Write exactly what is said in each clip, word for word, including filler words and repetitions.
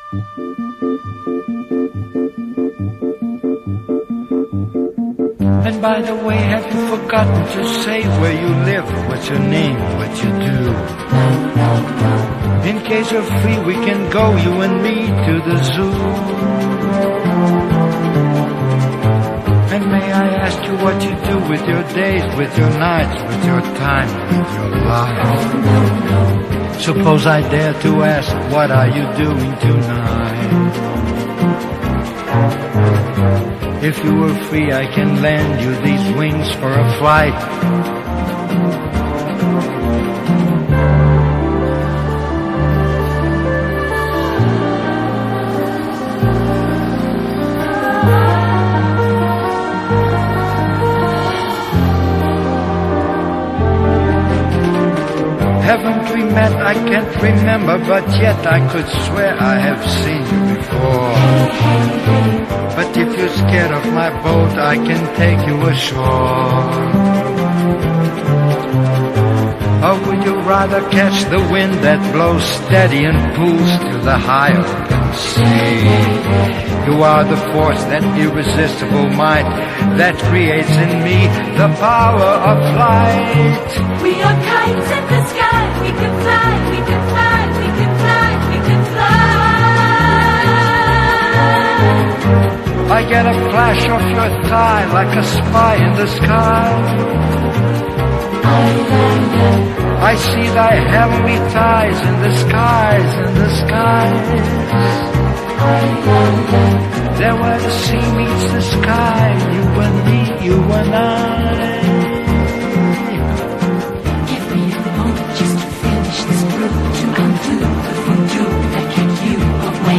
And by the way, have you forgotten to say where you live? What's your name? What you do? In case you're free, we can go, you and me, to the zoo. And may I ask you what you do with your days, with your nights, with your time, with your life? Suppose I dare to ask, what are you doing tonight? If you were free, I can lend you these wings for a flight. Haven't we met? I can't remember, but yet I could swear I have seen you before. But if you're scared of my boat, I can take you ashore. Or would you rather catch the wind that blows steady and pulls to the high open sea? You are the force, that irresistible might that creates in me the power of flight. We are kites in the sky, we can fly, we can fly, we can fly, we can fly. I get a flash of your thigh like a spy in the sky. I see thy heavenly ties in the skies, in the skies. There where the sea meets the sky, you and me, you and I. Give me a moment just to finish this brew, to undo the voodoo that kept you away.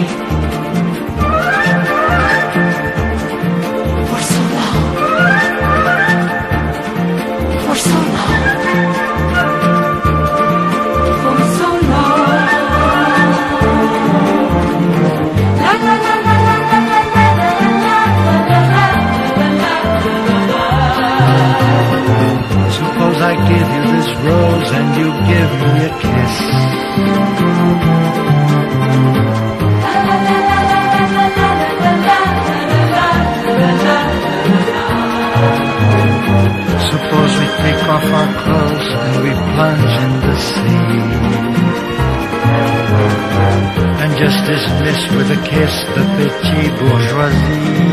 For so long, for so long, for so long. La la la la la la la la la la la la. Suppose I give you this rose and you give me a kiss. Suppose we take off our clothes and we plunge in the sea, and just dismiss with a kiss the petite bourgeoisie.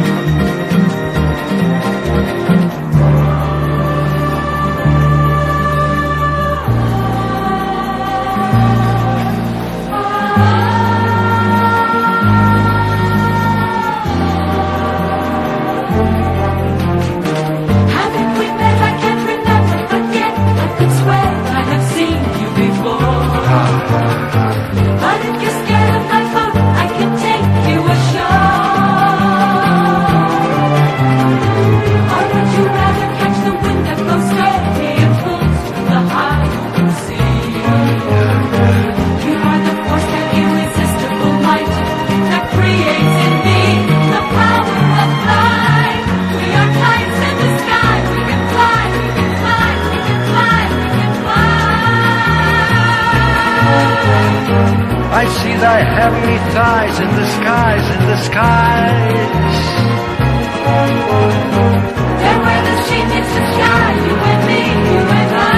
I see thy heavenly thighs in the skies, in the skies. There where the sea meets the sky, you and me, you and I.